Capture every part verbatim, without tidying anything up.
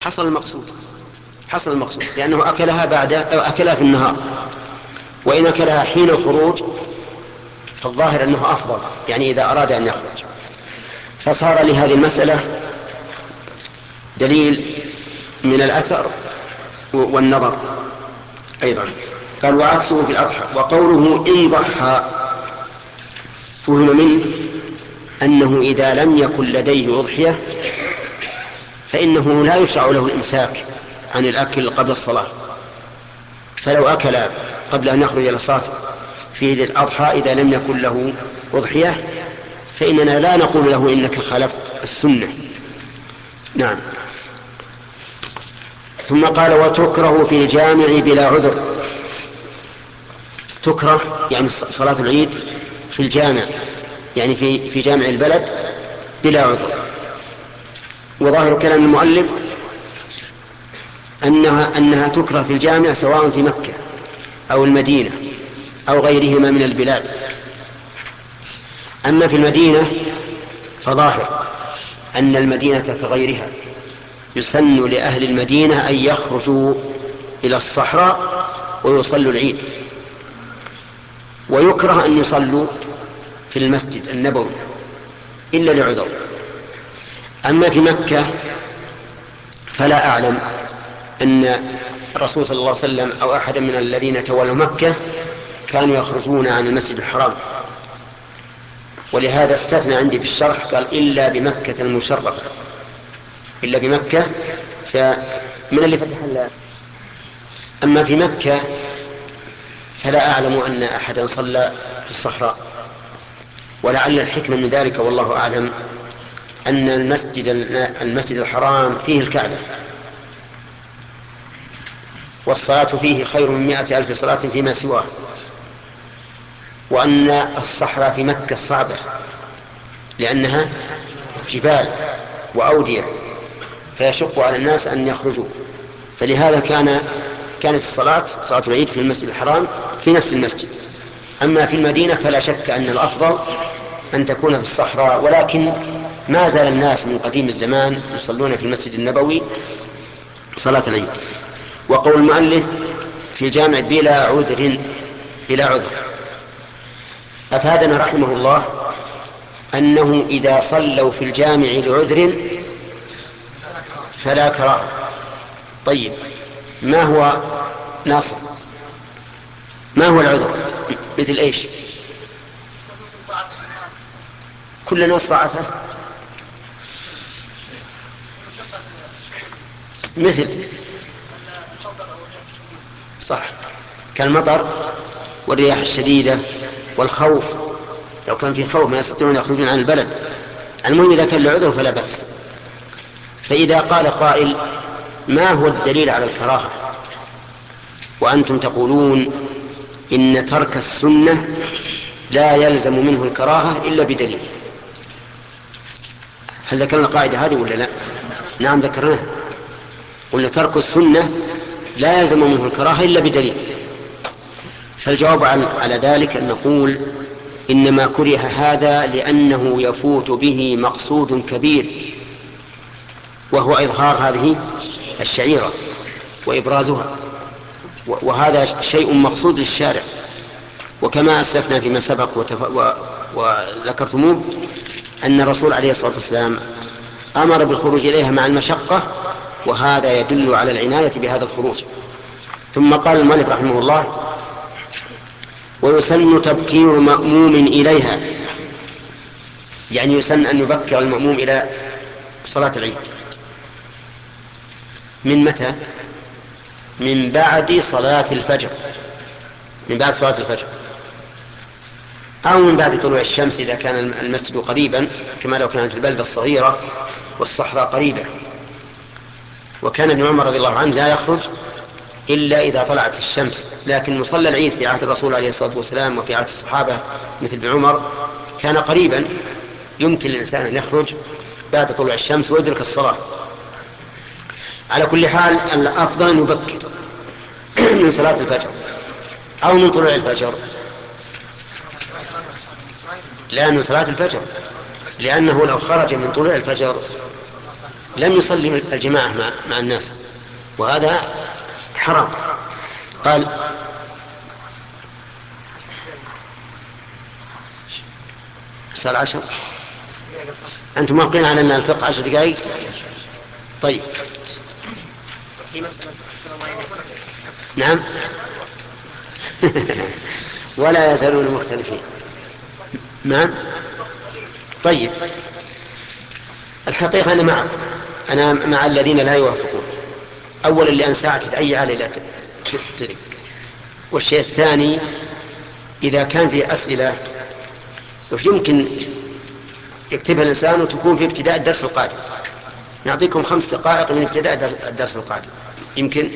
حصل المقصود حصل المقصود لأنه أكلها بعد أو أكلها في النهار، وإن أكلها حين الخروج فالظاهر أنه أفضل، يعني إذا أراد أن يخرج. فصار لهذه المسألة دليل من الأثر والنظر أيضا. قال وعكسه في الأضحى. وقوله إن ضحى فهم منه أنه إذا لم يكن لديه أضحية فإنه لا يشرع له الإمساك عن الأكل قبل الصلاة، فلو أكل قبل أن يخرج إلى الصلاة في عيد الأضحى إذا لم يكن له أضحية فإننا لا نقول له إنك خالفت السنة. نعم. ثم قال وتكره في الجامع بلا عذر. تكره يعني صلاة العيد في الجامع، يعني في في جامع البلد بلا عذر. وظاهر كلام المؤلف أنها أنها تكره في الجامع سواء في مكة أو المدينة أو غيرهما من البلاد. أما في المدينة فظاهر أن المدينة كغيرها يسن لأهل المدينة أن يخرجوا إلى الصحراء ويصلوا العيد، ويكره أن يصلوا في المسجد النبوي إلا لعذر. أما في مكة فلا أعلم أن الرسول صلى الله عليه وسلم أو أحد من الذين تولوا مكة كانوا يخرجون عن المسجد الحرام، ولهذا استثنى عندي في الشرح قال إلا بمكة المشرفة، إلا بمكة فمن اللي فتح الله. أما في مكة فلا أعلم أن أحدا صلى في الصحراء، ولعل الحكمة من ذلك والله أعلم أن المسجد المسجد الحرام فيه الكعبة، والصلاة فيه خير من مائة ألف صلاة فيما سواه، وأن الصحراء في مكة صعبة لأنها جبال وأودية فيشق على الناس أن يخرجوا، فلهذا كان كانت الصلاة صلاة العيد في المسجد الحرام في نفس المسجد. أما في المدينة فلا شك أن الأفضل أن تكون في الصحراء، ولكن ما زال الناس من قديم الزمان يصلون في المسجد النبوي صلاة العيد. وقول المؤلف في الجامع بلا عذر بلا عذر أفادنا رحمه الله أنه إذا صلوا في الجامع لعذر فلا كراهة. طيب ما هو ناصر؟ ما هو العذر؟ مثل ايش؟ كل ناس ضعفه مثل صح كالمطر والرياح الشديدة والخوف، لو كان في خوف ما يستطيعون يخرجون عن البلد. المهم إذا كان لعذر فلا بأس. فإذا قال قائل ما هو الدليل على الكراهة وأنتم تقولون إن ترك السنة لا يلزم منه الكراهة إلا بدليل؟ هل ذكرنا القاعدة هذه ولا لا؟ نعم ذكرناها، قلنا ترك السنة لا يلزم منه الكراهة إلا بدليل. فالجواب على ذلك أن نقول إنما كره هذا لأنه يفوت به مقصود كبير، وهو إظهار هذه الشعيرة وإبرازها، وهذا شيء مقصود للشارع. وكما أسلفنا فيما سبق وتف... و... وذكرتموه أن الرسول عليه الصلاة والسلام أمر بالخروج إليها مع المشقة، وهذا يدل على العناية بهذا الخروج. ثم قال المؤلف رحمه الله ويسن تبكير مأموم إليها، يعني يسن أن يبكر المأموم إلى صلاة العيد. من متى؟ من بعد صلاة الفجر، من بعد صلاة الفجر أو من بعد طلوع الشمس إذا كان المسجد قريبا، كما لو كانت البلدة الصغيرة والصحراء قريبة. وكان ابن عمر رضي الله عنه لا يخرج إلا إذا طلعت الشمس، لكن مصلى العيد في عهد الرسول عليه الصلاة والسلام وفي عهد الصحابة مثل ابن عمر كان قريبا، يمكن للإنسان أن يخرج بعد طلوع الشمس ويدرك الصلاة. على كل حال الأفضل أن يبكر من صلاة الفجر أو من طلوع الفجر، لا من صلاة الفجر، لأنه لو خرج من طلوع الفجر لم يصلي الجماعة مع, مع الناس، وهذا حرام. قال الساعة عشر. أنتم موافقين على أن الفقه عشر دقائق؟ طيب. نعم. ولا يزالون مختلفين. نعم. طيب، الحقيقة أنا معكم، أنا مع الذين لا يوافقون. أولا لأن ساعة أي عالة لا تدرك، والشيء الثاني إذا كان في أسئلة يمكن يكتبها الإنسان وتكون في ابتداء الدرس القادم، نعطيكم خمس دقائق من ابتداء الدرس القادم يمكن.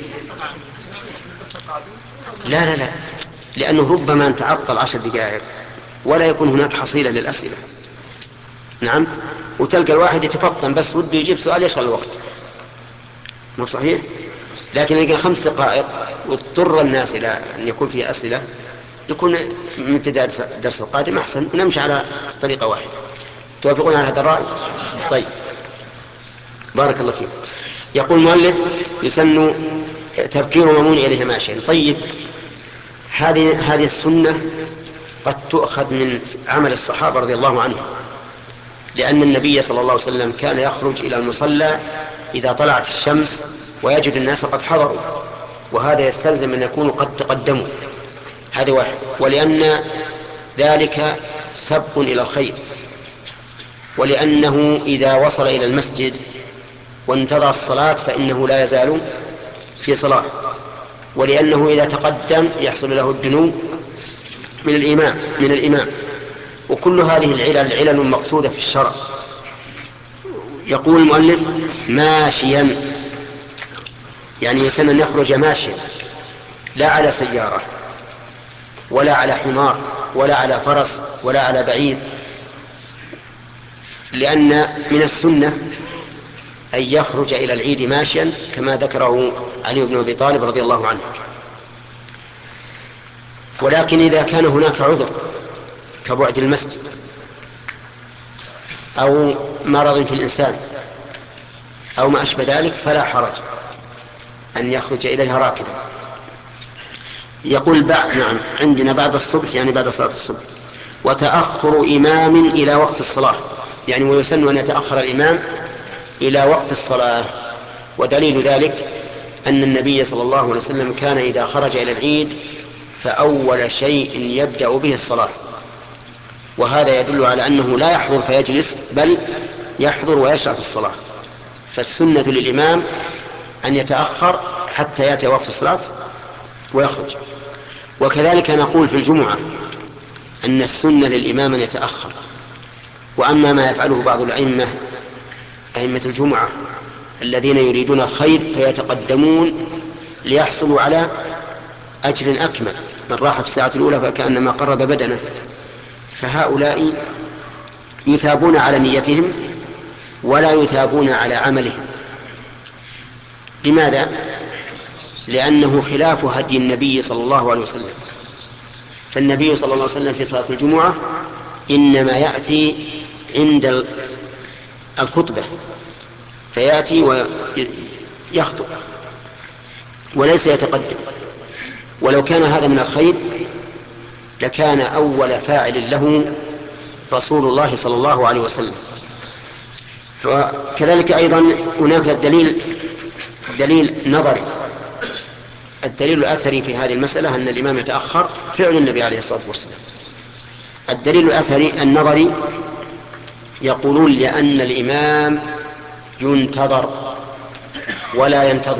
لا لا لا، لأنه ربما نتعطل عشر دقائق ولا يكون هناك حصيلة للأسئلة. نعم. وتلقى الواحد يتفطن بس وده يجيب سؤال يشغل الوقت، مو صحيح؟ لكن إذا خمس دقائق واضطر الناس إلى أن يكون فيه أسئلة يكون من ابتداء الدرس القادم أحسن، ونمشي على طريقة واحدة. توافقون على هذا الرأي؟ طيب، بارك الله فيكم. يقول المؤلف يسن تبكير مأمون إليه ماشيا. طيب، هذه هذه السنة قد تؤخذ من عمل الصحابة رضي الله عنهم، لأن النبي صلى الله عليه وسلم كان يخرج إلى المصلى إذا طلعت الشمس ويجد الناس قد حضروا، وهذا يستلزم أن يكونوا قد تقدموا. هذا واحد. ولأن ذلك سبق إلى الخير، ولأنه إذا وصل إلى المسجد وانتظر الصلاة فإنه لا يزال في صلاة، ولأنه إذا تقدم يحصل له الدنو من الإمام من الإمام وكل هذه العلل علل مقصودة في الشرع. يقول المؤلف ماشيا، يعني يسن أن يخرج ماشيا، لا على سيارة ولا على حمار ولا على فرس ولا على بعير، لأن من السنة أن يخرج إلى العيد ماشيا كما ذكره علي بن أبي طالب رضي الله عنه. ولكن إذا كان هناك عذر كبعد المسجد أو مرض في الإنسان أو ما أشبه ذلك فلا حرج أن يخرج إليها راكبا. يقول بعد نعم عندنا بعد الصبح، يعني بعد صلاة الصبح. وتأخر إمام إلى وقت الصلاة، يعني ويسن أن يتأخر الإمام إلى وقت الصلاة. ودليل ذلك أن النبي صلى الله عليه وسلم كان إذا خرج إلى العيد فأول شيء يبدأ به الصلاة، وهذا يدل على أنه لا يحضر فيجلس، بل يحضر ويشرع في الصلاة. فالسنة للإمام أن يتأخر حتى يأتي وقت الصلاة ويخرج. وكذلك نقول في الجمعة أن السنة للإمام أن يتأخر. وأما ما يفعله بعض الأئمة أئمة الجمعة الذين يريدون الخير فيتقدمون ليحصلوا على أجر أكمل، من راح في الساعة الأولى فكأنما قرب بدنه، فهؤلاء يثابون على نيتهم ولا يثابون على عملهم. لماذا؟ لأنه خلاف هدي النبي صلى الله عليه وسلم. فالنبي صلى الله عليه وسلم في صلاة الجمعة إنما يأتي عند الخطبة فيأتي ويخطب وليس يتقدم. ولو كان هذا من الخير لكان أول فاعل له رسول الله صلى الله عليه وسلم. وكذلك أيضا هناك دليل دليل نظري. الدليل الأثري في هذه المسألة أن الإمام يتأخر فعل النبي عليه الصلاة والسلام. الدليل الأثري النظري يقولون لأن الإمام ينتظر ولا ينتظر.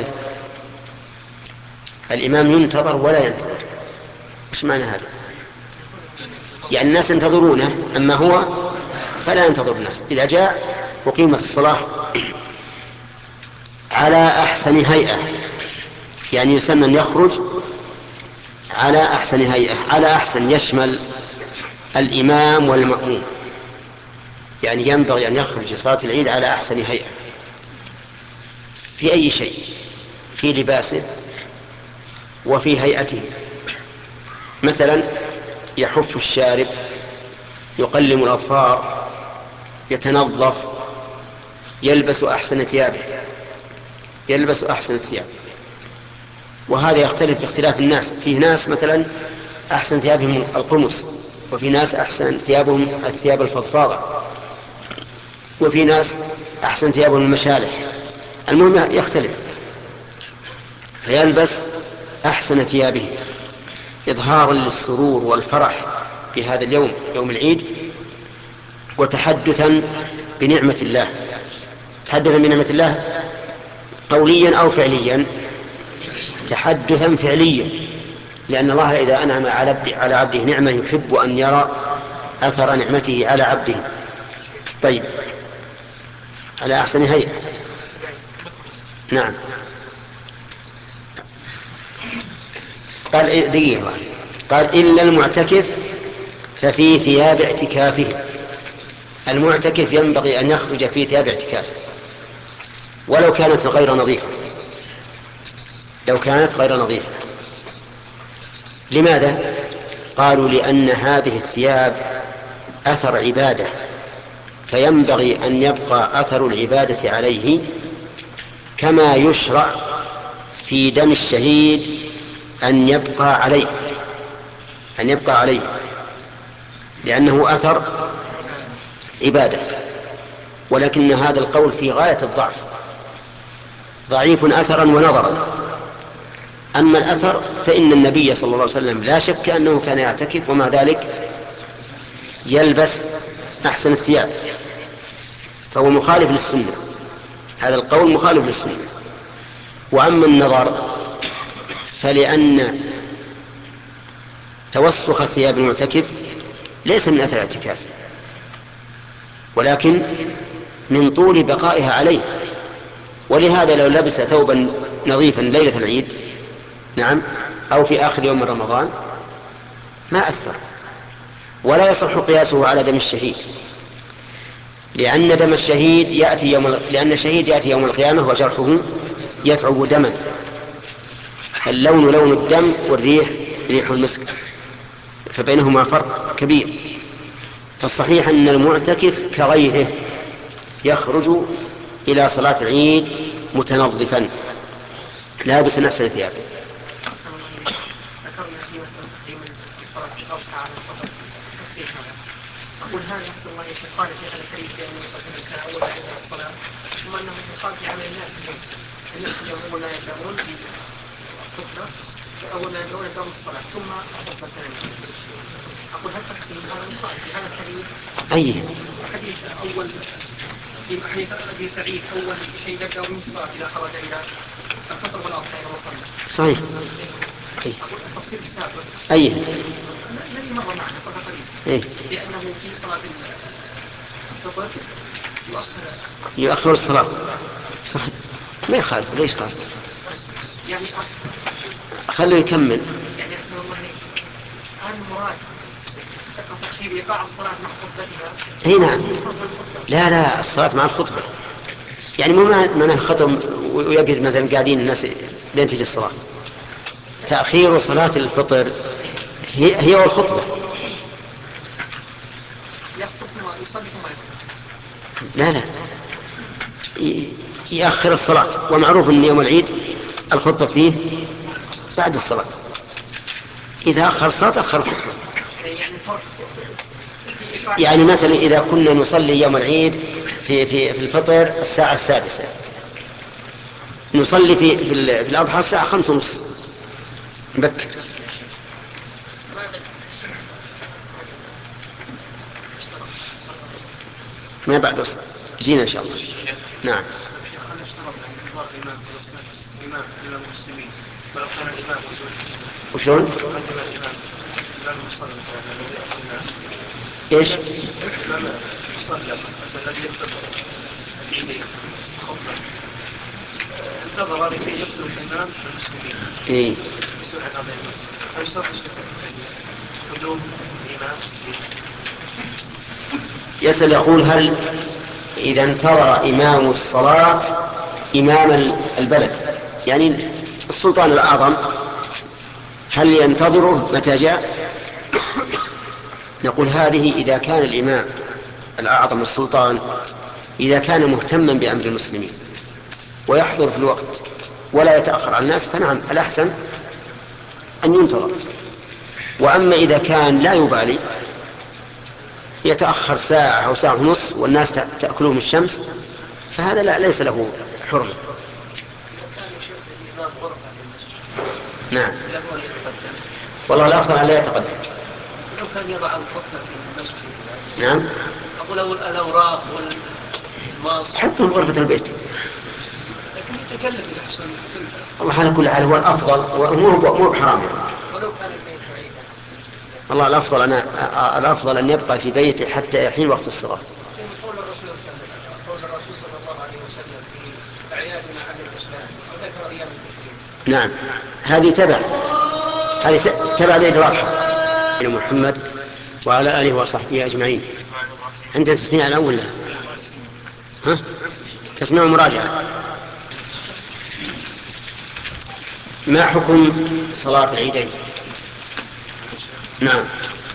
الإمام ينتظر ولا ينتظر. إيش معنى هذا؟ يعني الناس ينتظرونه أما هو فلا ينتظر الناس. إذا جاء وقيمت الصلاة على أحسن هيئة، يعني يسن أن يخرج على أحسن هيئة. على أحسن يشمل الإمام والمأموم، يعني ينبغي أن يخرج صلاة العيد على أحسن هيئة في أي شيء، في لباسه وفي هيئته. مثلا يحف الشارب، يقلم الأظفار، يتنظف، يلبس أحسن ثيابه يلبس أحسن ثيابه وهذا يختلف باختلاف الناس. فيه ناس مثلا أحسن ثيابهم القمص، وفي ناس أحسن ثيابهم الثياب الفضفاضة، وفي ناس أحسن ثيابهم المشالح. المهم يختلف، فيلبس أحسن ثيابه إظهارا للسرور والفرح بهذا اليوم، يوم العيد، وتحدثا بنعمة الله، تحدثا بنعمة الله قوليا أو فعليا. تحدثا فعليا، لأن الله إذا أنعم على عبده نعمة يحب أن يرى أثر نعمته على عبده. طيب، على أحسن هيئة. نعم. قال دقيقة، قال إلا المعتكف ففي ثياب اعتكافه. المعتكف ينبغي أن يخرج في ثياب اعتكافه ولو كانت غير نظيفة، لو كانت غير نظيفة. لماذا؟ قالوا لأن هذه الثياب أثر عبادة، فينبغي أن يبقى أثر العبادة عليه، كما يشرع في دم الشهيد أن يبقى عليه أن يبقى عليه لأنه أثر عبادة. ولكن هذا القول في غاية الضعف، ضعيف أثرا ونظرا. أما الأثر فإن النبي صلى الله عليه وسلم لا شك أنه كان يعتكف، ومع ذلك يلبس أحسن الثياب، فهو مخالف للسنة. هذا القول مخالف للسنة. وأما النظر فلأن توسخ ثياب المعتكف ليس من أثر اعتكافه، ولكن من طول بقائها عليه. ولهذا لو لبس ثوبا نظيفا ليلة العيد، نعم، أو في آخر يوم من رمضان، ما أثر. ولا يصح قياسه على دم الشهيد، لأن دم الشهيد يأتي يوم لأن الشهيد يأتي يوم القيامة وجرحه يثعب دما، اللون لون الدم والريح ريح المسك، فبينهما فرق كبير. فالصحيح أن المعتكف كغيره يخرج إلى صلاة العيد متنظفا لابسا أحسن ثيابه. ذكرنا في مسألة تقديم الصلاة الأضحى على الفطر تفسير هذا. أقول هذا أحسن الله يخالف في هذا الحديث بأنه مثلا كان أول ما يبدأ الصلاة، ثم أنه يخالف في عمل الناس اليوم. الناس اليوم أول ما يبدأون بالخطبة، أول ما يبدأون يبدأون الصلاة ثم الخطبة الثانية. أقول هل تقسيم هذا مخالف في هذا الحديث؟ أي حديث أول حديث أبي سعيد أول شيء يبدأ من الصلاة إذا خرج إلى الفطر والأضحى إذا وصل. صحيح. أي. أقول التفصيل السابق. أي. الذي مر معنا قبل قليل. إيه؟ لأنه في صلاة الفطر يؤخر يؤخر الصلاة. صحيح، ما يخالف. ليش قال؟ يعني خليه يكمل. يعني أحسن الله هل المراد تأخير إيقاع الصلاة مع خطبتها؟ اي نعم. لا لا، الصلاة مع الخطبة، يعني مو معناه ختم ويقعد مثلا قاعدين الناس لين تجي الصلاة. تأخير صلاة الفطر هي هي والخطبة. يخطب ثم يصلي ثم يخطب. لا لا، يأخر الصلاة، ومعروف أن يوم العيد الخطبة فيه بعد الصلاة. إذا أخر الصلاة أخر الخطبة. يعني مثلا إذا كنا نصلي يوم العيد في في في الفطر الساعة السادسة، نصلي في في الأضحى الساعة خمسة ونص بكر. ما بعد وصل جينا إن شاء الله. نعم. وشلون؟ ايش؟ انتظر لكي يقتل الإمام المسلمين. إيه؟ يسأل يقول هل إذا انتظر إمام الصلاة إمام البلد، يعني السلطان الأعظم، هل ينتظره متى جاء؟ نقول هذه إذا كان الإمام الأعظم السلطان إذا كان مهتما بأمر المسلمين ويحضر في الوقت ولا يتأخر عن الناس فنعم الأحسن أن ينتظر. وأما إذا كان لا يبالي يتأخر ساعة أو ساعة ونصف والناس تأكلهم الشمس فهذا لا ليس له حرمة. نعم والله الأفضل أن لا يتقدم. لو كان يضع الخطة في المسجد. نعم أقول الأوراق والماس حطهم غرفة البيت. لكن يتكلف الأحسن. والله على كل حال هو الأفضل ومو مو بحرام يعني. ولو كان البيت بعيدا. والله الأفضل أنا الأفضل أن يبقى في بيته حتى يحين وقت الصلاة. قول الرسول قول الرسول صلى الله عليه وسلم في أعيادنا عن الإسلام وذكر أيام التشريق. نعم هذه تبع هذه تبع العيد الأضحى. محمد وعلى آله وصحبه أجمعين. عند تسميع الأول لا ها تسميع مراجعة. ما حكم صلاة العيدين؟ نعم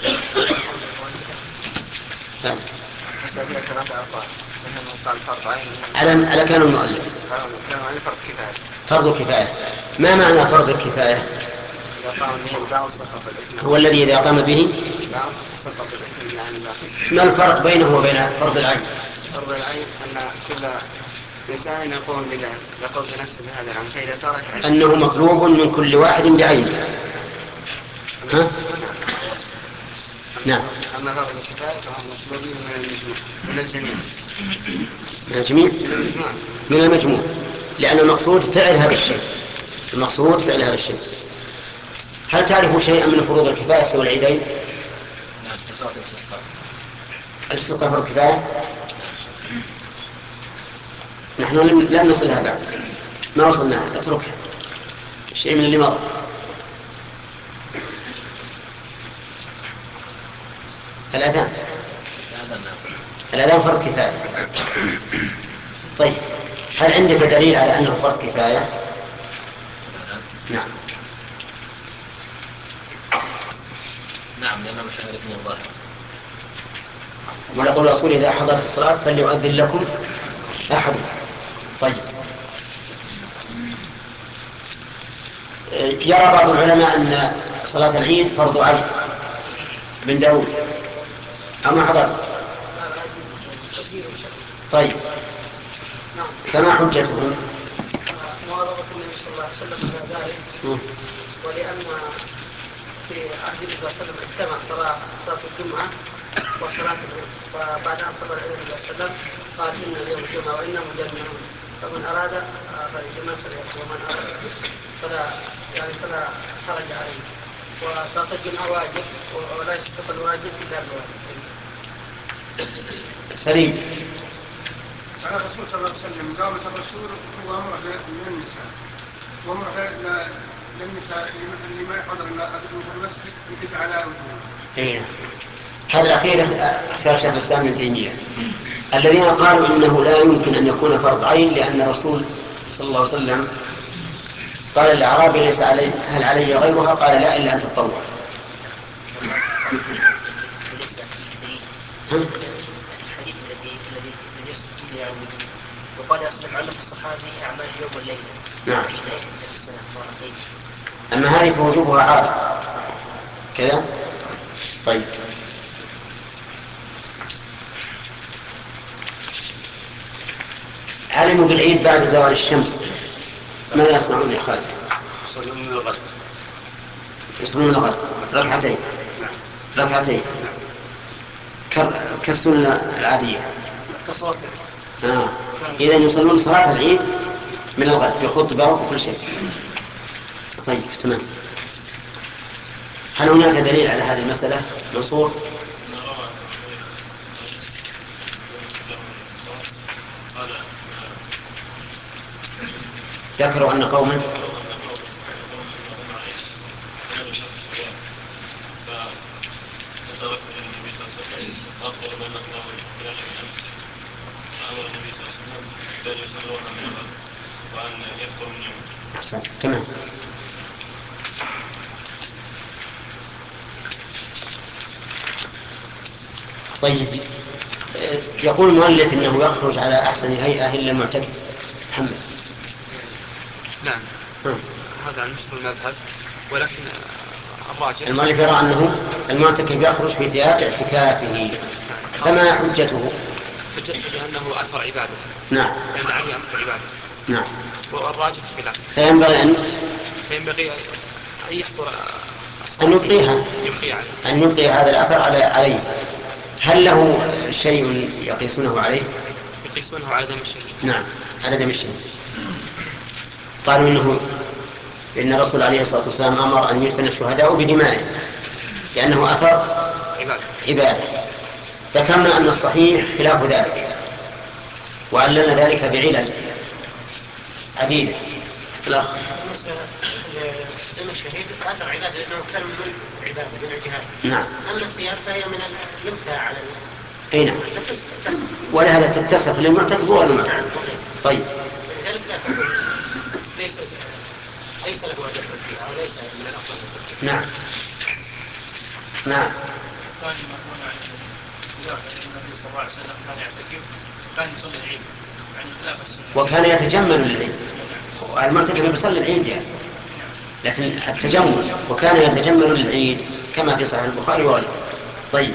على على كان المؤلف فرض كفاية. ما معنى فرض الكفاية؟ هو الذي إذا قام به ما الفرق بينه وبين فرض العين؟ فرض العين أن كل إنسان يقوم يقوم بنفسه بهذا العمل فإذا ترك أنه مطلوب من كل واحد بعينه. ها؟ نعم. أما فرض الكفاية فهم مطلوبين من المجموع من الجميع. من الجميع؟ من المجموع لأن المقصود فعل هذا الشيء. المقصود فعل هذا الشيء. هل تعرفوا شيئا من فروض الكفاية سوى العيدين؟ نعم صلاة الاستسقاء. الاستسقاء فرض كفاية؟ نحن لم نصل لها بعد ما وصلناها اتركها شيء من اللي مضى. الأذان الأذان فرض كفاية. طيب هل عندك دليل على أنه فرض كفاية؟ نعم نعم لأنه مشاهد من الظاهر. ونقول الرسول إذا حضرت الصلاة فليؤذن لكم أحد. طيب يرى بعض العلماء أن صلاة العيد فرض عين بن داود أما حضرت. طيب فما حجتهم؟ مواظبة النبي صلى الله عليه وسلم على ذلك ولأن في عهد النبي صلى الله عليه وسلم اجتمع صلاة صلاة الجمعة وصلاة العيد فبعد أن صلى النبي صلى الله عليه وسلم قال إن اليوم جمعة وإنا مجمعون فمن أراد فليجمع فليقل ومن أراد فلا يعني فلا حرج عليه. وصلاة الجمعة واجب ولا يسقط الواجب إلا بواجب. سليم. على الرسول صلى الله عليه وسلم لامس الرسول وامر من النساء وامر للنساء اللي ما يحضر الا في المسجد يجب على وجوههم. ايه هذا الاخير اختيار شيخ الاسلام ابن تيميه. الذين قالوا انه لا يمكن ان يكون فرض عين لان الرسول صلى الله عليه وسلم قال للاعرابي ليس علي هل علي غيرها؟ قال لا الا ان تتطوع. الحديث الذي الذي يسجد يعني وقال أصلا علم الصحابي أعمال اليوم والليلة. نعم. عيدين في السنة مرتين. أما هذه فوجوبها عارض كذا. طيب علموا بالعيد بعد زوال الشمس ماذا يصنعون يا خالد؟ يصلون من الغد. يصلون من الغد ركعتين. ركعتين كالسنة العادية كصوت. آه. إذا يصلون صلاة العيد من الغد بخطبة وكل شيء. طيب تمام. هل هناك دليل على هذه المسألة منصور؟ ذكروا أن قوما أحسن تمام. طيب يقول المؤلف إنه يخرج على أحسن هيئة إلا المعتكف. محمد. نعم هذا عن مسلم المذهب، ولكن الراجح المؤلف يرى أنه المعتكف يخرج في ثياب اعتكافه، فما حجته؟ حجته لأنه أثر عبادة. نعم. لأن عليه أثر عبادة. نعم. والراجح خلاف. فينبغي أن فينبغي أن يحضر أن يبقيها يبقيها أن يبقي هذا الأثر على عليه. هل له شيء يقيسونه عليه؟ يقيسونه على دم الشهيد. نعم على دم الشهيد. قالوا إنه إن الرسول عليه الصلاة والسلام أمر أن يدفن الشهداء بدمائه لأنه أثر عبادة. عبادة. ذكرنا أن الصحيح خلاف ذلك، وعللنا ذلك بعلل عديدة. الأخ. بالنسبة لدم الشهيد أثر عبادة لأنه كان من عبادة من الجهاد. نعم. أما الثياب فهي من يمسى على أي نعم. ولهذا تتسق للمعتكف والمعتكف. طيب. لذلك لا تكون ليس ليس له أجر فيها أو ليس من الأفضل. نعم. نعم. كان يقولون عن النبي صلى الله عليه وسلم كان يعتكف وكان يصلي العيد يعني خلاف السنة. وكان يتجمل للعيد. المعتكف بيصلي العيد يعني، لكن التجمل وكان يتجمل للعيد كما في صحيح البخاري وغيره. طيب.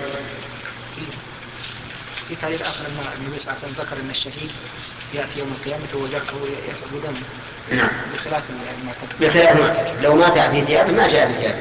في تعليل آخر أن النبي صلى الله عليه وسلم ذكر أن الشهيد يأتي يوم القيامة وجرحه يثعب دمه. نعم. بخلاف المعتكف. بخلاف المعتكف لو مات في ثيابه ما جاء بثيابه.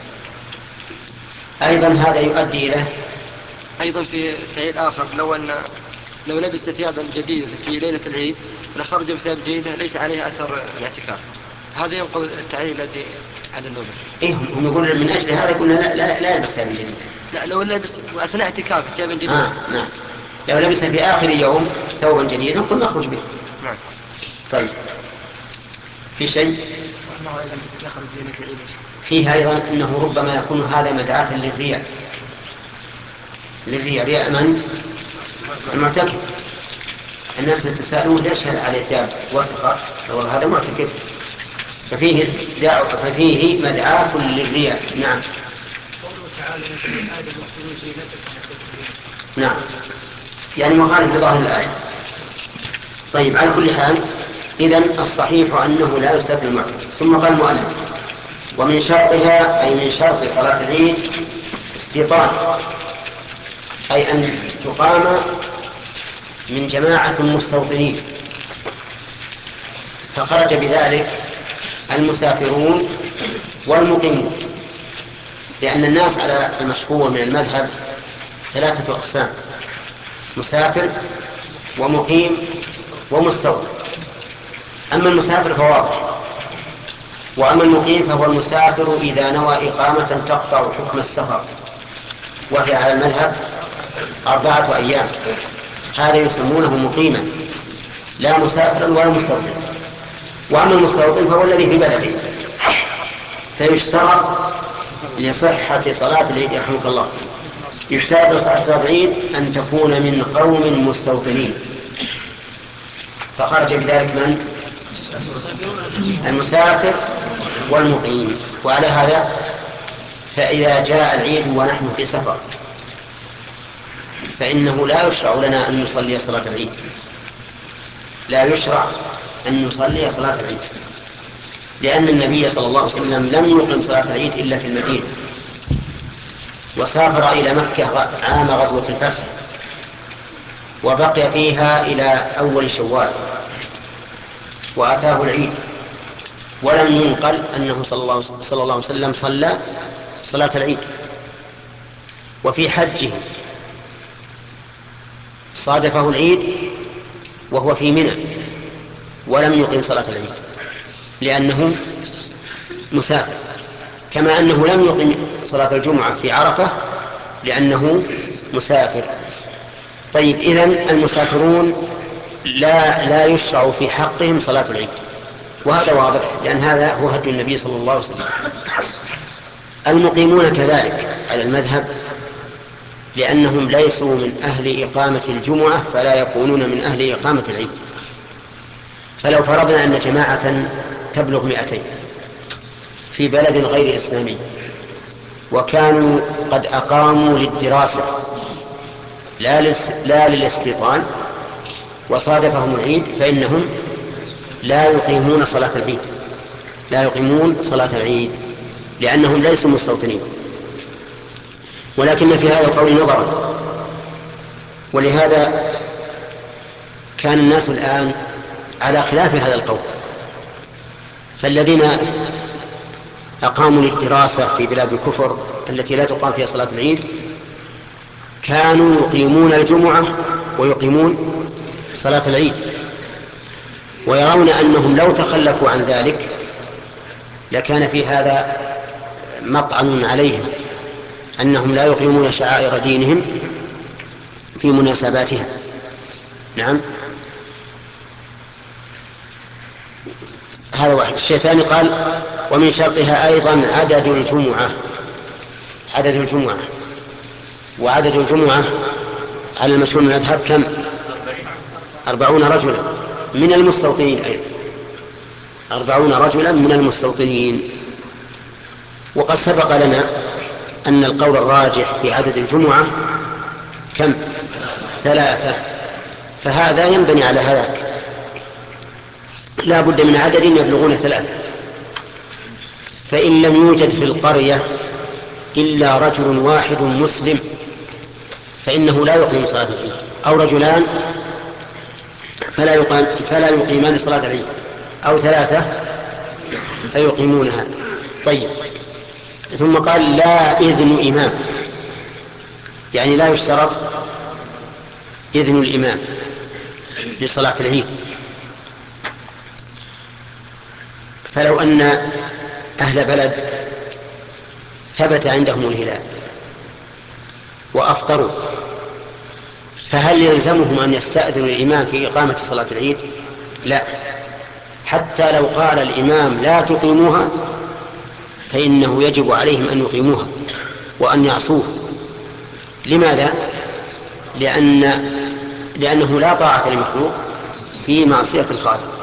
أيضا هذا يؤدي إلى أيضا في تعليل آخر لو أن لو لبس ثيابا جديدة في ليلة العيد لخرج بثياب جديدة ليس عليها أثر الاعتكاف، هذا ينقض التعليل الذي عند النوبة. إيه هم يقولون من أجل هذا قلنا لا لا, لا يلبس ثيابا جديدة. لا لو لبس أثناء اعتكافه ثيابا جديدة. آه نعم. لو لبس في آخر يوم ثوبا جديدا قلنا نخرج به. نعم. طيب. في شيء؟ وأنه أيضا يخرج ليلة العيد. فيه أيضا أنه ربما يكون هذا مدعاة للرياء. للرياء. رياء من؟ المعتكف. الناس يتساءلون ليش عليه ثياب وسخة؟ والله هذا معتكف. ففيه دعوة ففيه مدعاة للرياء. نعم. قوله تعالى يا آدم اخرجوا زينتكم. نعم يعني مخالف لظاهر الآية. طيب على كل حال إذن الصحيح أنه لا يستثنى المعتكف. ثم قال المؤلف ومن شرطها أي من شرط صلاة العيد استيطان، أي أن تقام من جماعة مستوطنين، فخرج بذلك المسافرون والمقيمون، لأن الناس على المشهور من المذهب ثلاثة أقسام: مسافر ومقيم ومستوطن. أما المسافر فواضح، وأما المقيم فهو المسافر إذا نوى إقامة تقطع حكم السفر، وهي على المذهب أربعة أيام، هذا يسمونه مقيما لا مسافرا ولا مستوطن. وأما المستوطن فهو الذي في بلده، فيشترط لصحة صلاة العيد يرحمك الله يشترط لصحة صلاة العيد أن تكون من قوم مستوطنين، فخرج بذلك من؟ المسافر والمقيم. وعلى هذا فإذا جاء العيد ونحن في سفر فإنه لا يشرع لنا أن نصلي صلاة العيد، لا يشرع أن نصلي صلاة العيد، لأن النبي صلى الله عليه وسلم لم يقم صلاة العيد إلا في المدينة، وسافر إلى مكة عام غزوة الفتح وبقي فيها إلى أول شوال وأتاه العيد، ولم ينقل أنه صلى الله, صلى الله عليه وسلم صلى صلاة العيد. وفي حجه صادفه العيد وهو في منى ولم يقم صلاة العيد لأنه مسافر، كما أنه لم يقم صلاة الجمعة في عرفة لأنه مسافر. طيب إذن المسافرون لا لا يشرع في حقهم صلاة العيد، وهذا واضح لأن هذا هو هدي النبي صلى الله عليه وسلم. المقيمون كذلك على المذهب، لأنهم ليسوا من أهل إقامة الجمعة فلا يكونون من أهل إقامة العيد. فلو فرضنا أن جماعة تبلغ مئتين في بلد غير إسلامي وكانوا قد أقاموا للدراسة لا, للس... لا للاستيطان وصادفهم العيد فإنهم لا يقيمون صلاة العيد لا يقيمون صلاة العيد لأنهم ليسوا مستوطنين. ولكن في هذا القول نظرا، ولهذا كان الناس الآن على خلاف هذا القول. فالذين أقاموا للدراسة في بلاد الكفر التي لا تقام فيها صلاة العيد كانوا يقيمون الجمعة ويقيمون صلاة العيد، ويرون أنهم لو تخلفوا عن ذلك لكان في هذا مطعن عليهم، أنهم لا يقيمون شعائر دينهم في مناسباتها. نعم، هذا واحد. الشيء الثاني قال ومن شرطها أيضا عدد الجمعة عدد الجمعة وعدد الجمعة على المشهور من المذهب كم؟ أربعون رجلا من المستوطنين أيضا أربعون رجلا من المستوطنين. وقد سبق لنا أن القول الراجح في عدد الجمعة كم؟ ثلاثة، فهذا ينبني على هذاك، لا بد من عدد يبلغون ثلاثة. فإن لم يوجد في القرية إلا رجل واحد مسلم فإنه لا يقيم صلاة العيد، أو رجلان فلا يقيم فلا يقيمان صلاة العيد، أو ثلاثة فيقيمونها. طيب، ثم قال لا إذن إمام، يعني لا يشترط إذن الإمام لصلاة العيد. فلو أن أهل بلد ثبت عندهم الهلال وأفطروا فهل يلزمهم أن يستأذنوا الإمام في إقامة صلاة العيد؟ لا، حتى لو قال الإمام لا تقيموها فإنه يجب عليهم أن يقيموها وأن يعصوه. لماذا؟ لأن لأنه لا طاعة لمخلوق في معصية الخالق.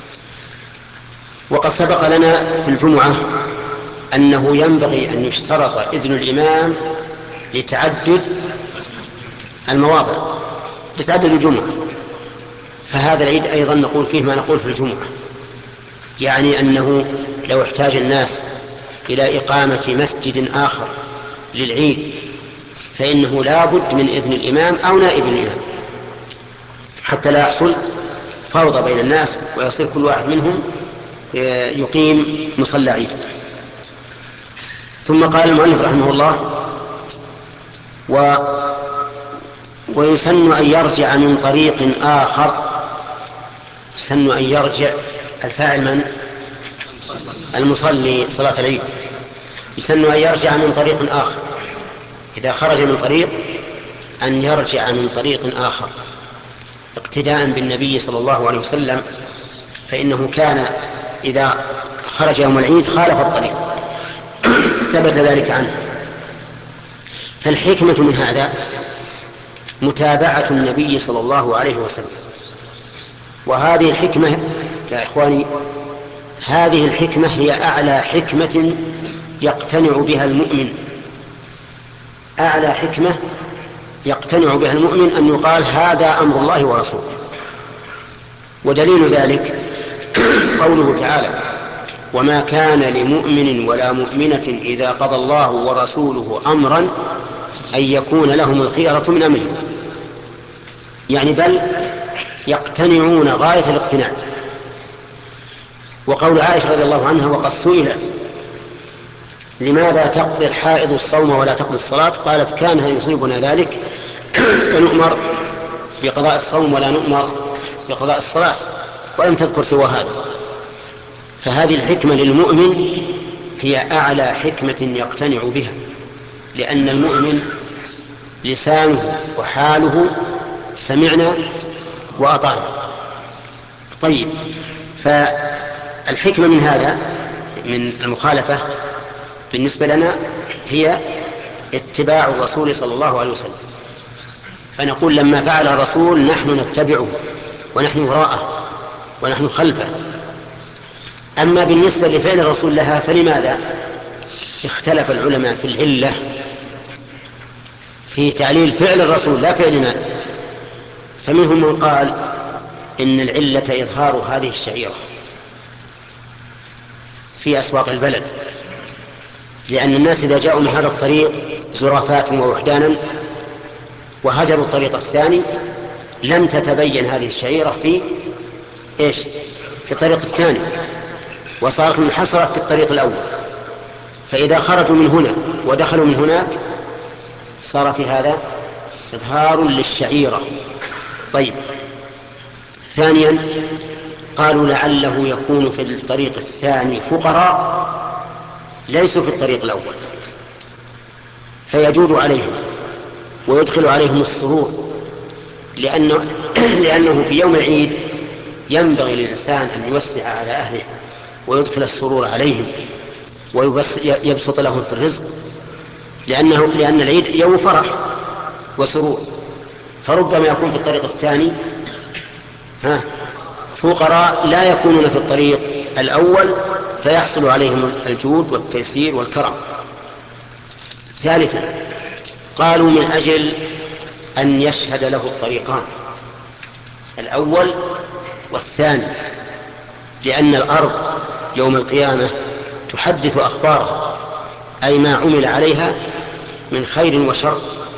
وقد سبق لنا في الجمعة أنه ينبغي أن يشترط إذن الإمام لتعدد المواضع، لتعدد الجمعة. فهذا العيد أيضا نقول فيه ما نقول في الجمعة، يعني أنه لو احتاج الناس إلى إقامة مسجد آخر للعيد فإنه لا بد من إذن الإمام أو نائب الإمام حتى لا يحصل فوضى بين الناس ويصير كل واحد منهم يقيم مصلى عيد. ثم قال المؤلف رحمه الله و ويسن أن يرجع من طريق آخر. يسن أن يرجع الفاعل من؟ المصلي صلاة العيد. يسن أن يرجع من طريق آخر، إذا خرج من طريق أن يرجع من طريق آخر اقتداء بالنبي صلى الله عليه وسلم، فإنه كان إذا خرج يوم العيد خالف الطريق ثبت ذلك عنه. فالحكمة من هذا متابعة النبي صلى الله عليه وسلم. وهذه الحكمة يا إخواني، هذه الحكمة هي أعلى حكمة يقتنع بها المؤمن، أعلى حكمة يقتنع بها المؤمن أن يقال هذا أمر الله ورسوله. ودليل ذلك قوله تعالى وما كان لمؤمن ولا مؤمنة إذا قضى الله ورسوله أمرا أن يكون لهم الخيرة من أمرهم، يعني بل يقتنعون غاية الاقتناع. وقول عائشة رضي الله عنها وقد سئلت لماذا تقضي الحائض الصوم ولا تقضي الصلاة، قالت كان يصيبنا ذلك ونؤمر بقضاء الصوم ولا نؤمر بقضاء الصلاة، ولم تذكر سوى هذا. فهذه الحكمة للمؤمن هي أعلى حكمة يقتنع بها، لأن المؤمن لسانه وحاله سمعنا وأطعنا. طيب، فالحكمة من هذا من المخالفة بالنسبة لنا هي اتباع الرسول صلى الله عليه وسلم، فنقول لما فعل الرسول نحن نتبعه ونحن وراءه ونحن خلفه. أما بالنسبة لفعل الرسول لها فلماذا؟ اختلف العلماء في العلة، في تعليل فعل الرسول لا فعلنا. فمنهم من قال إن العلة إظهار هذه الشعيرة في أسواق البلد، لأن الناس إذا جاءوا من هذا الطريق زرافات ووحدانا وهجروا الطريق الثاني لم تتبين هذه الشعيرة في إيش؟ في الطريق الثاني، وصارت منحصرة في الطريق الأول. فإذا خرجوا من هنا ودخلوا من هناك صار في هذا إظهار للشعيرة. طيب، ثانيا قالوا لعله يكون في الطريق الثاني فقراء ليسوا في الطريق الأول فيجود عليهم ويدخل عليهم السرور، لأنه, لأنه في يوم العيد ينبغي للإنسان أن يوسع على أهله ويدخل السرور عليهم ويبسط لهم في الرزق، لأنه لأن العيد يوم فرح وسرور. فربما يكون في الطريق الثاني ها فقراء لا يكونون في الطريق الأول فيحصل عليهم الجود والتيسير والكرم. ثالثا قالوا من أجل أن يشهد له الطريقان الأول والثاني، لأن الأرض يوم القيامة تحدث أخبارها، أي ما عمل عليها من خير وشر.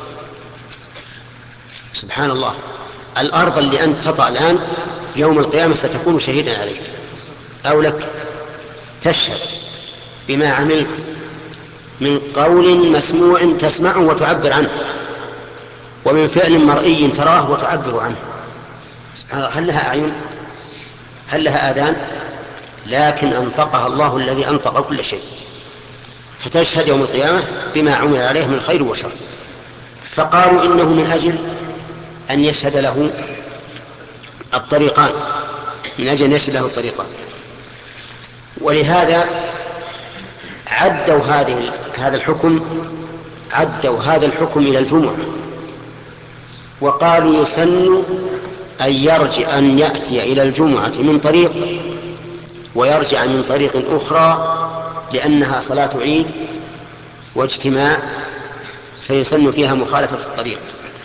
سبحان الله، الأرض اللي أنت تطأ الآن يوم القيامة ستكون شهيدا عليك، أو لك تشهد بما عملت من قول مسموع تسمعه وتعبر عنه، ومن فعل مرئي تراه وتعبر عنه. سبحان الله، هل لها أعين؟ هل لها آذان؟ لكن أنطقها الله الذي أنطق كل شيء، فتشهد يوم القيامة بما عمل عليه من خير وشر. فقالوا إنه من أجل أن يشهد له الطريقان، من أجل أن يشهد له الطريقان. ولهذا عدوا هذه هذا الحكم عدوا هذا الحكم إلى الجمعة، وقالوا يسن أن يرجع أن يأتي إلى الجمعة من طريق ويرجع من طريق أخرى، لأنها صلاة عيد واجتماع فيسن فيها مخالفة الطريق.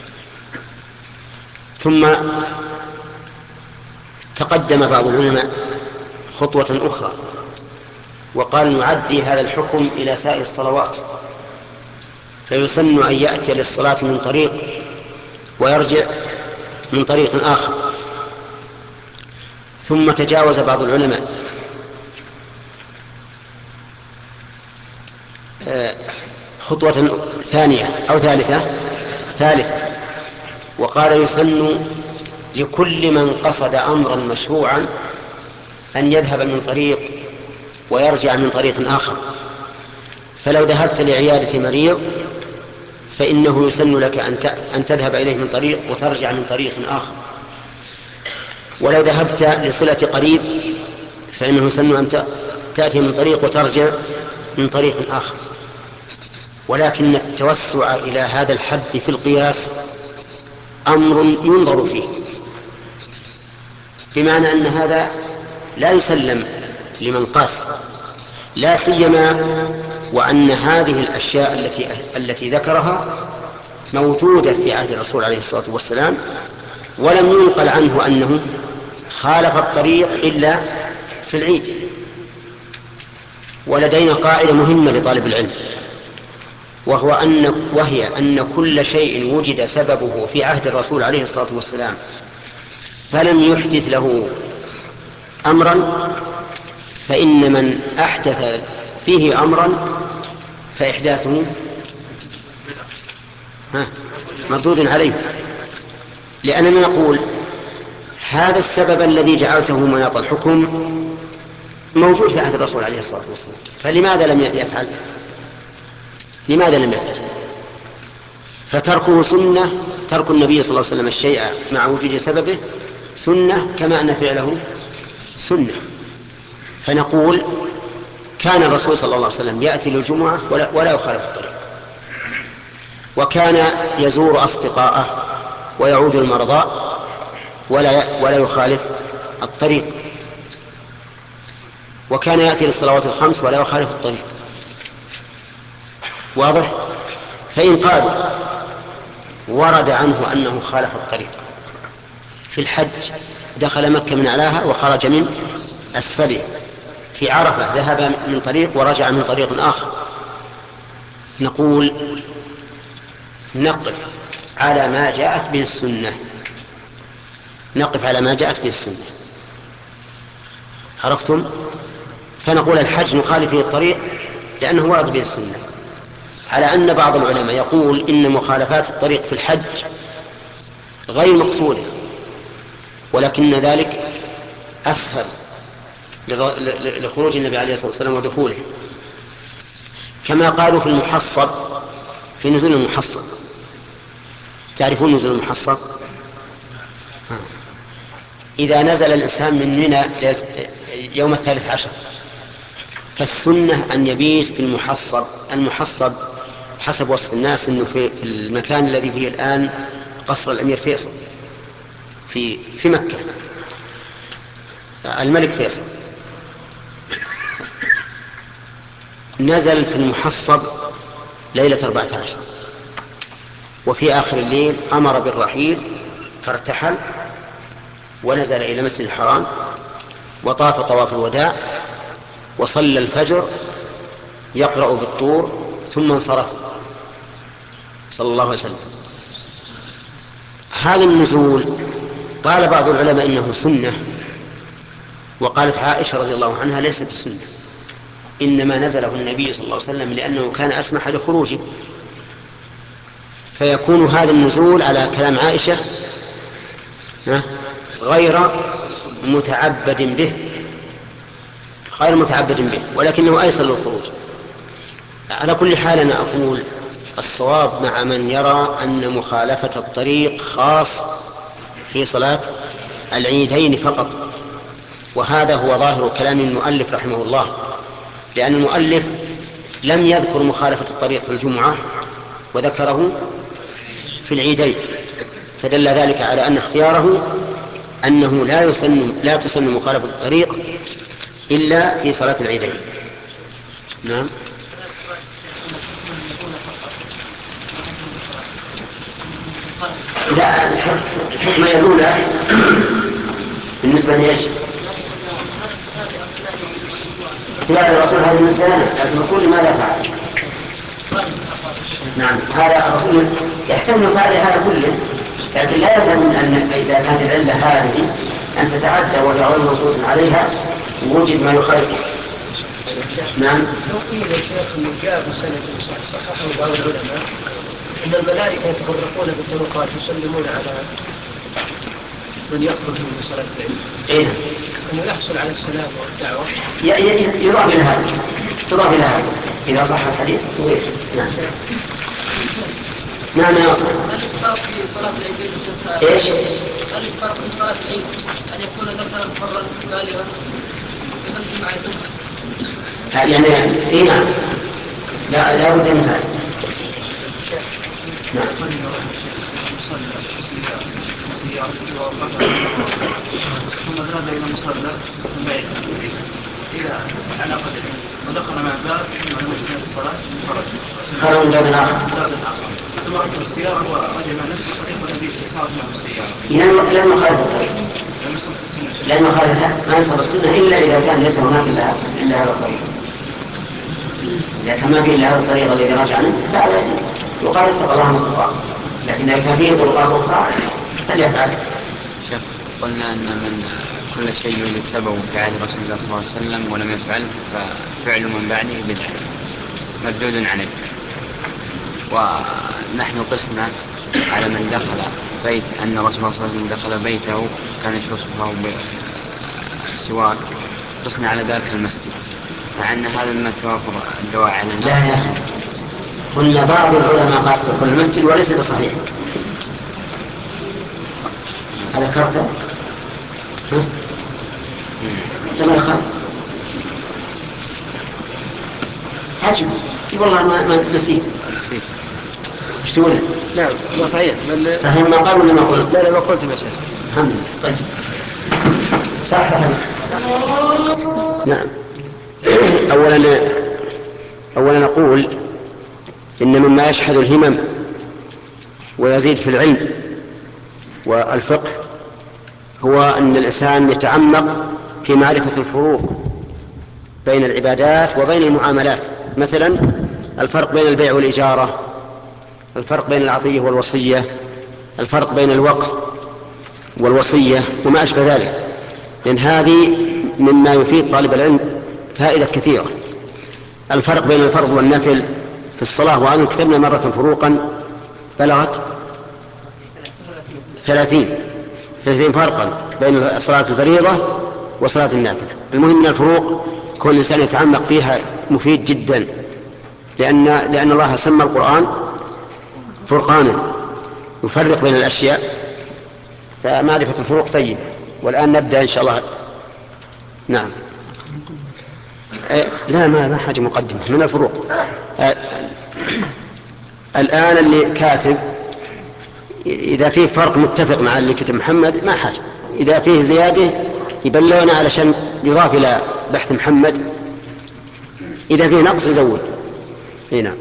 ثم تقدم بعض العلماء خطوة أخرى وقال نعدي هذا الحكم إلى سائر الصلوات، فيسن أن يأتي للصلاة من طريق ويرجع من طريق آخر. ثم تجاوز بعض العلماء خطوة ثانية أو ثالثة ثالثة وقال يسن لكل من قصد أمرا مشروعا أن يذهب من طريق ويرجع من طريق آخر. فلو ذهبت لعيادة مريض فإنه يسن لك أن تذهب إليه من طريق وترجع من طريق آخر، ولو ذهبت لصلة قريب فإنه يسن أن تأتي من طريق وترجع من طريق آخر. ولكن التوسع إلى هذا الحد في القياس أمر ينظر فيه، بمعنى أن هذا لا يسلم لمن قاس، لا سيما وأن هذه الأشياء التي التي ذكرها موجودة في عهد الرسول عليه الصلاة والسلام، ولم ينقل عنه أنه خالف الطريق إلا في العيد. ولدينا قاعدة مهمة لطالب العلم، وهو أن وهي أن كل شيء وجد سببه في عهد الرسول عليه الصلاة والسلام فلم يحدث له أمرا فإن من أحدث فيه أمرا فإحداثه مردود عليه. لأننا نقول هذا السبب الذي جعلته مناط الحكم موجود في عهد الرسول عليه الصلاة والسلام، فلماذا لم يفعل؟ لماذا لم يفعل؟ فتركه سنة، ترك النبي صلى الله عليه وسلم الشيء مع وجود سببه سنة كما أن فعله سنة. فنقول كان الرسول صلى الله عليه وسلم يأتي للجمعة ولا, ولا يخالف الطريق، وكان يزور أصدقاءه ويعود المرضى ولا, ولا يخالف الطريق، وكان يأتي للصلوات الخمس ولا يخالف الطريق. واضح؟ فإن قالوا ورد عنه أنه خالف الطريق في الحج، دخل مكة من أعلاها وخرج من أسفله. في عرفة ذهب من طريق ورجع من طريق آخر. نقول نقف على ما جاءت به السنة، نقف على ما جاءت به السنة. عرفتم؟ فنقول الحج نخالف فيه الطريق لأنه ورد به السنة، على أن بعض العلماء يقول إن مخالفات الطريق في الحج غير مقصودة، ولكن ذلك أسهل لخروج النبي عليه الصلاة والسلام ودخوله، كما قالوا في المحصب، في نزول المحصب. تعرفون نزول المحصب؟ إذا نزل الإنسان من منى يوم الثالث عشر فالسنة أن يبيت في المحصب. المحصب حسب وصف الناس أنه في المكان الذي فيه الآن قصر الأمير فيصل في في مكة، الملك فيصل. نزل في المحصب ليلة أربعة عشر، وفي آخر الليل أمر بالرحيل فارتحل ونزل إلى مسجد الحرام وطاف طواف الوداع وصلى الفجر يقرأ بالطور ثم انصرف صلى الله عليه وسلم. هذا النزول قال بعض العلماء إنه سنة، وقالت عائشة رضي الله عنها ليس بالسنة، إنما نزله النبي صلى الله عليه وسلم لأنه كان أسمح لخروجه، فيكون هذا النزول على كلام عائشة غير متعبد به، غير متعبد به، ولكنه أيسر للخروج. على كل حال أنا أقول الصواب مع من يرى أن مخالفة الطريق خاص في صلاة العيدين فقط، وهذا هو ظاهر كلام المؤلف رحمه الله، لأن المؤلف لم يذكر مخالفة الطريق في الجمعة وذكره في العيدين، فدل ذلك على أن اختياره أنه لا يسن لا تسن مخالفة الطريق إلا في صلاة العيدين. نعم. لا، الحكمة الأولى بالنسبة لإيش؟ اتباع الرسول هذا بالنسبة لنا، لكن الرسول ماذا فعل؟ نعم، هذا الرسول يحتمل فعل هذا كله، لكن لا يلزم أن إذا كانت العلة هذه أن تتعدى وهي غير منصوص عليها ووجد ما يخالفه. نعم. لو قيل يا شيخ أنه جاء بسند صححه بعض العلماء أن الملائكة يتفرقون بالطرقات يسلمون على من يخرج من صلاة العيد. إيه؟ أنه يحصل على السلام والدعوة. يضاف إلى هذا، تضاف إلى هذا إذا صح الحديث تضيف. نعم. نعم يا أصلا. هل يشترط في صلاة العيدين إيش؟ هل يشترط في صلاة العيد أن يكون ذكرا حرا بالغا يغني مع الذكر؟ يعني إيه؟ نعم. لا لا بد من هذا. نعم. ثم ذهب إلى مصلى بعيد إلى على قدره ودخل مع الباب ولم يجد الصلاة خرج من باب آخر ثم ركب السيارة ورجع مع نفس الطريق الذي صارت معه السيارة. لم يخالف الطريق، لأن خالفها ما يصب السنة إلا إذا كان ليس هناك إلا هذا الطريق. إذا كان ما في إلا هذا الطريق الذي رجع منه فهذا يقال اتقى الله ما استطاع، لكن إذا كان فيه طرقات أخرى فليفعل. شيخ، قلنا أن من كل شيء يوجد سبب في عهد رسول الله صلى الله عليه وسلم ولم يفعل ففعل من بعده بدعة مردود عليه، ونحن قسنا على من دخل بيت أن رسول الله صلى الله عليه وسلم دخل بيته كان يوصفه بالسواك، قسنا على ذلك المسجد، مع أن هذا ما توافر الدواعي على لا يا أخي، قلنا بعض العلماء قاس دخول المسجد وليس بصحيح. هذا كرته؟ ها؟ لا يخالف. تعجب والله ما, ما نسيت. نسيت. ايش تقول؟ نعم ما صحيح. بل صحيح ما قال ولا ما قلت؟ لا لا ما قلت يا شيخ. الحمد لله. طيب صح. نعم. أولا أولا نقول إن مما يشحذ الهمم ويزيد في العلم والفقه هو أن الإنسان يتعمق في معرفة الفروق بين العبادات وبين المعاملات، مثلا الفرق بين البيع والإجارة، الفرق بين العطية والوصية، الفرق بين الوقف والوصية وما أشبه ذلك، لأن هذه مما يفيد طالب العلم فائدة كثيرة. الفرق بين الفرض والنفل في الصلاة، وأن كتبنا مرة فروقا بلغت ثلاثين ثلاثين فرقا بين صلاة الفريضة وصلاة النافلة. المهم من الفروق كل إنسان يتعمق فيها مفيد جدا، لأن, لأن الله سمى القرآن فرقانا يفرق بين الأشياء، فمعرفة الفروق طيب. والآن نبدأ إن شاء الله. نعم. لا ما ما حاجة مقدمة من الفروق. الآن اللي كاتب إذا فيه فرق متفق مع اللي كتب محمد ما حاجة، إذا فيه زيادة يبلغنا علشان يضاف إلى بحث محمد، إذا فيه نقص يزود. هنا.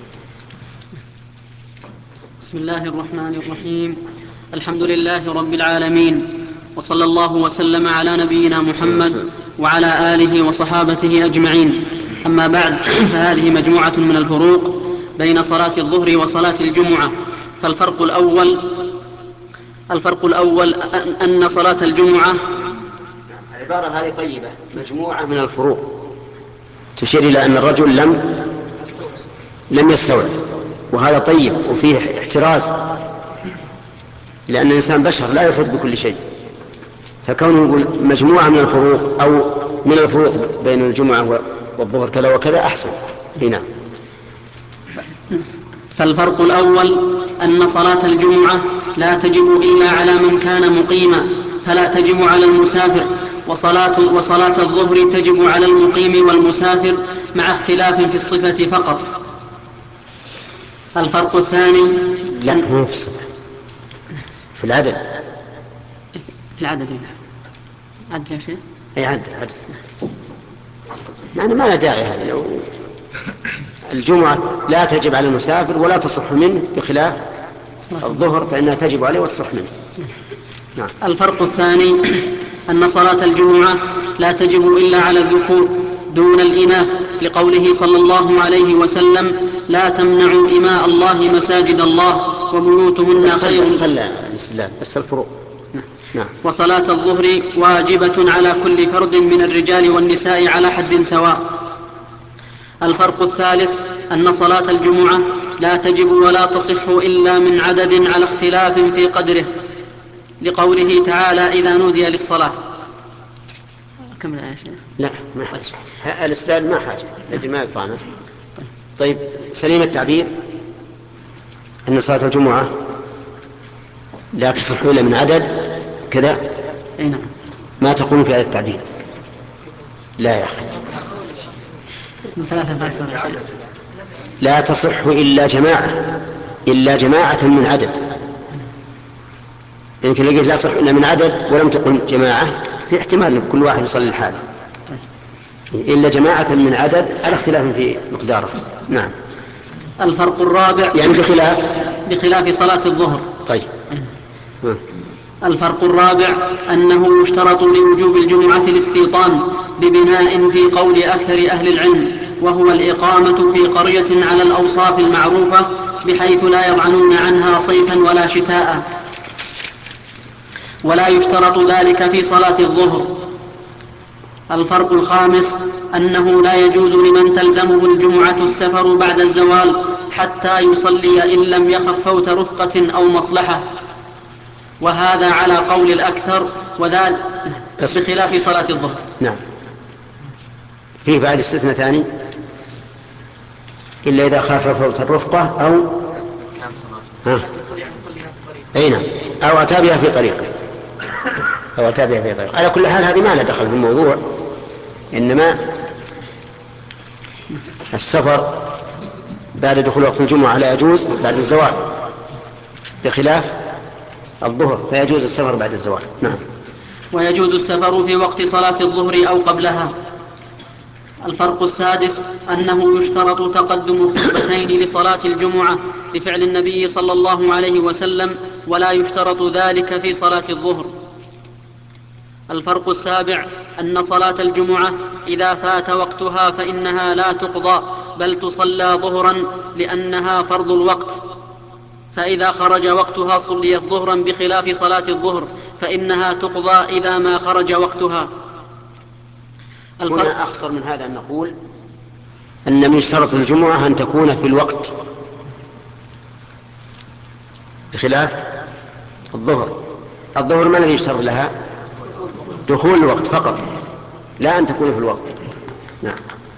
بسم الله الرحمن الرحيم. الحمد لله رب العالمين، وصلى الله وسلم على نبينا محمد وعلى آله وصحابته أجمعين. أما بعد، فهذه مجموعة من الفروق بين صلاة الظهر وصلاة الجمعة. فالفرق الأول الفرق الأول أن صلاة الجمعة. العبارة هذه طيبة، مجموعة من الفروق، تشير إلى أن الرجل لم لم يستوعب، وهذا طيب وفيه احتراز، لأن الإنسان بشر لا يحيط بكل شيء، فكونه يقول مجموعة من الفروق أو من الفروق بين الجمعة والظهر كذا وكذا أحسن. هنا. فالفرق الأول أن صلاة الجمعة لا تجب إلا على من كان مقيما، فلا تجب على المسافر، وصلاة, وصلاة الظهر تجب على المقيم والمسافر مع اختلاف في الصفة فقط. الفرق الثاني. لا مو في الصفة، في العدد. في العدد. عدد يا شيخ. أي عدد عدد يعني ما لا داعي هذا. لو الجمعة لا تجب على المسافر ولا تصح منه، بخلاف الظهر فإنها تجب عليه وتصح منه. نعم. الفرق الثاني أن صلاة الجمعة لا تجب إلا على الذكور دون الإناث، لقوله صلى الله عليه وسلم: لا تمنعوا إماء الله مساجد الله وبيوتهن خير. خلى الاستدلال بس الفروق. نعم. وصلاة الظهر واجبة على كل فرد من الرجال والنساء على حد سواء. الفرق الثالث أن صلاة الجمعة لا تجب ولا تصح إلا من عدد على اختلاف في قدره، لقوله تعالى: إذا نودي للصلاة. كم الآية؟ لا ما حاجة، الاستدلال ما حاجة، لكن ما يقطعنا. طيب، سليم التعبير أن صلاة الجمعة لا تصح إلا من عدد كذا. أي نعم. ما تقول في هذا التعبير؟ لا يا أخي، لا تصح إلا جماعة إلا جماعة من عدد. يمكن لقيت لا تصح إلا من عدد ولم تقل جماعة، في احتمال أن كل واحد يصلي الحال، إلا جماعة من عدد على اختلاف في مقداره. نعم. الفرق الرابع يعني بخلاف بخلاف صلاة الظهر. طيب. الفرق الرابع أنه يشترط لوجوب الجمعة الاستيطان ببناء في قول أكثر أهل العلم، وهو الإقامة في قرية على الأوصاف المعروفة بحيث لا يضعنون عنها صيفا ولا شتاء، ولا يشترط ذلك في صلاة الظهر. الفرق الخامس أنه لا يجوز لمن تلزمه الجمعة السفر بعد الزوال حتى يصلي إن لم يخف فوت رفقة أو مصلحة، وهذا على قول الأكثر، وذلك بخلاف صلاة الظهر. نعم. فيه بعد استثناء ثاني: إلا إذا خاف فوت الرفقة أو ها. أي نعم، أو أتى بها في طريقه أو أتى بها في طريقه. على كل حال هذه ما لها دخل في الموضوع، إنما السفر بعد دخول وقت الجمعة لا يجوز بعد الزوال، بخلاف الظهر فيجوز السفر بعد الزوال. نعم. ويجوز السفر في وقت صلاة الظهر أو قبلها. الفرق السادس أنه يشترط تقدم خطبتين لصلاة الجمعة لفعل النبي صلى الله عليه وسلم، ولا يشترط ذلك في صلاة الظهر. الفرق السابع أن صلاة الجمعة إذا فات وقتها فإنها لا تقضى بل تصلى ظهرا لأنها فرض الوقت، فإذا خرج وقتها صليت ظهرا بخلاف صلاة الظهر فإنها تقضى إذا ما خرج وقتها. هنا أخصر من هذا أن نقول أن من شرط الجمعة أن تكون في الوقت بخلاف الظهر. الظهر ما الذي يشترط لها؟ دخول الوقت فقط، لا أن تكون في الوقت. نعم.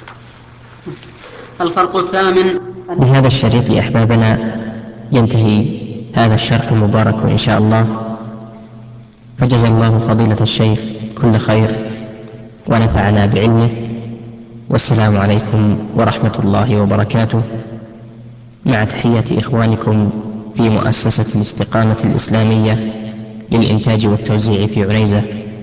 الفرق الثامن. بهذا الشريط يا أحبابنا ينتهي هذا الشرح المبارك إن شاء الله، فجزا الله فضيلة الشيخ كل خير ونفعنا بعلمه، والسلام عليكم ورحمة الله وبركاته، مع تحية إخوانكم في مؤسسة الاستقامة الإسلامية للإنتاج والتوزيع في عنيزة.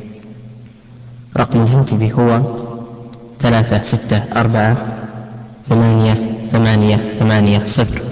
رقم الهاتف هو ثلاثة ستة أربعة ثمانية ثمانية ثمانية صفر.